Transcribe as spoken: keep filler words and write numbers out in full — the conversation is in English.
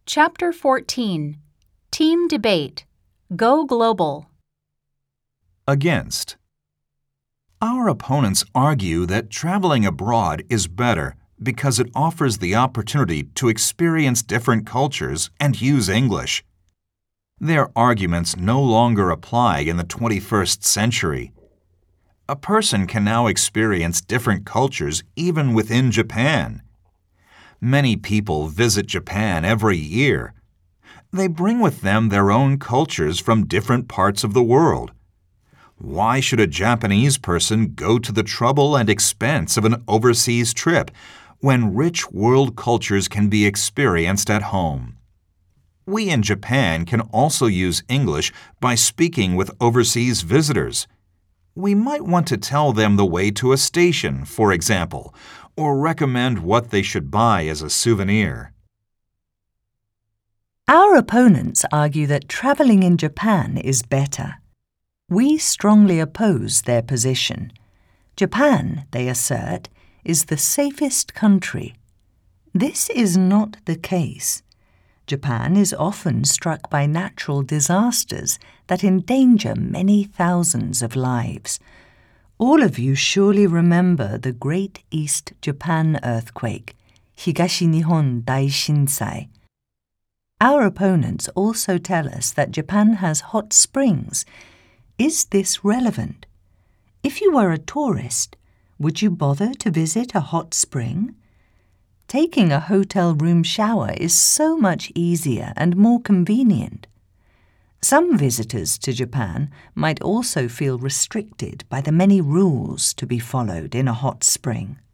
Chapter fourteen. Team Debate. Go Global. Against. Our opponents argue that traveling abroad is better because it offers the opportunity to experience different cultures and use English. Their arguments no longer apply in the twenty-first century. A person can now experience different cultures even within Japan. Many people visit Japan every year. They bring with them their own cultures from different parts of the world. Why should a Japanese person go to the trouble and expense of an overseas trip when rich world cultures can be experienced at home? We in Japan can also use English by speaking with overseas visitors. We might want to tell them the way to a station, for example, or recommend what they should buy as a souvenir. Our opponents argue that travelling in Japan is better. We strongly oppose their position. Japan, they assert, is the safest country. This is not the case. Japan is often struck by natural disasters that endanger many thousands of lives. All of you surely remember the Great East Japan earthquake, Higashi Nihon Daishinsai. Our opponents also tell us that Japan has hot springs. Is this relevant? If you were a tourist, would you bother to visit a hot spring? Taking a hotel room shower is so much easier and more convenient. Some visitors to Japan might also feel restricted by the many rules to be followed in a hot spring.